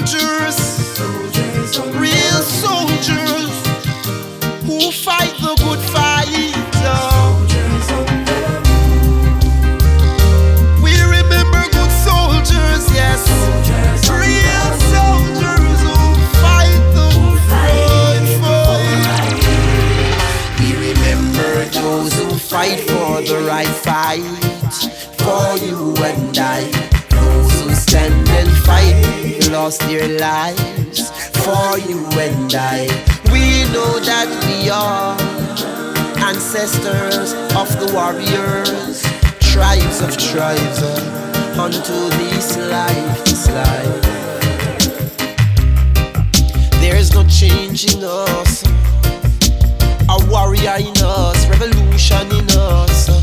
real soldiers who fight the good fight. We remember good soldiers, yes, real soldiers who fight the good fight. We remember those who fight for the right fight, for you and I. Those who stand and fight lost their lives for you and I. We know that we are ancestors of the warriors, tribes of tribes, unto this life, this life. There's no change in us, a warrior in us, revolution in us.